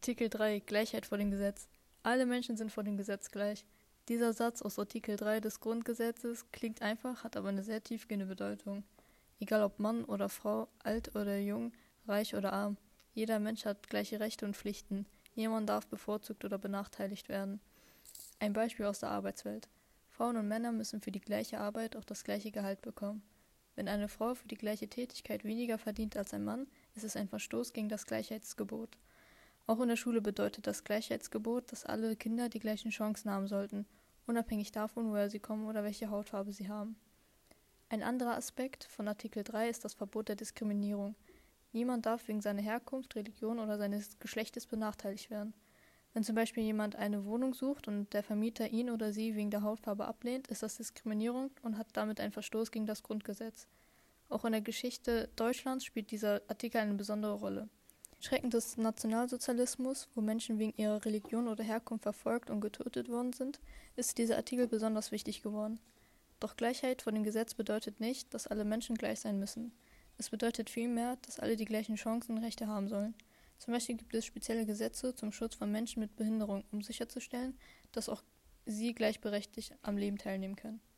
Artikel 3 Gleichheit vor dem Gesetz. Alle Menschen sind vor dem Gesetz gleich. Dieser Satz aus Artikel 3 des Grundgesetzes klingt einfach, hat aber eine sehr tiefgehende Bedeutung. Egal ob Mann oder Frau, alt oder jung, reich oder arm, jeder Mensch hat gleiche Rechte und Pflichten. Niemand darf bevorzugt oder benachteiligt werden. Ein Beispiel aus der Arbeitswelt. Frauen und Männer müssen für die gleiche Arbeit auch das gleiche Gehalt bekommen. Wenn eine Frau für die gleiche Tätigkeit weniger verdient als ein Mann, ist es ein Verstoß gegen das Gleichheitsgebot. Auch in der Schule bedeutet das Gleichheitsgebot, dass alle Kinder die gleichen Chancen haben sollten, unabhängig davon, woher sie kommen oder welche Hautfarbe sie haben. Ein anderer Aspekt von Artikel 3 ist das Verbot der Diskriminierung. Niemand darf wegen seiner Herkunft, Religion oder seines Geschlechtes benachteiligt werden. Wenn zum Beispiel jemand eine Wohnung sucht und der Vermieter ihn oder sie wegen der Hautfarbe ablehnt, ist das Diskriminierung und hat damit einen Verstoß gegen das Grundgesetz. Auch in der Geschichte Deutschlands spielt dieser Artikel eine besondere Rolle. Schrecken des Nationalsozialismus, wo Menschen wegen ihrer Religion oder Herkunft verfolgt und getötet worden sind, ist dieser Artikel besonders wichtig geworden. Doch Gleichheit vor dem Gesetz bedeutet nicht, dass alle Menschen gleich sein müssen. Es bedeutet vielmehr, dass alle die gleichen Chancen und Rechte haben sollen. Zum Beispiel gibt es spezielle Gesetze zum Schutz von Menschen mit Behinderung, um sicherzustellen, dass auch sie gleichberechtigt am Leben teilnehmen können.